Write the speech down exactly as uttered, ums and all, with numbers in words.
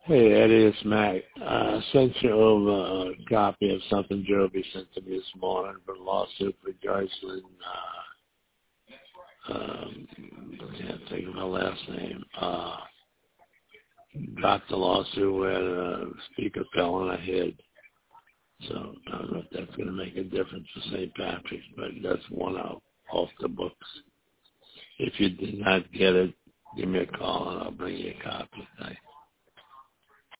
Hey, Eddie, it's Mac. I sent you over a copy of something Joby sent to me this morning for a lawsuit for Joycelyn. Uh, um, I can't think of her last name. Uh, dropped the lawsuit where the speaker fell on her head. So I don't know if that's going to make a difference for Saint Patrick's, but that's one out off the books. If you did not get it, give me a call and I'll bring you a copy. Thanks.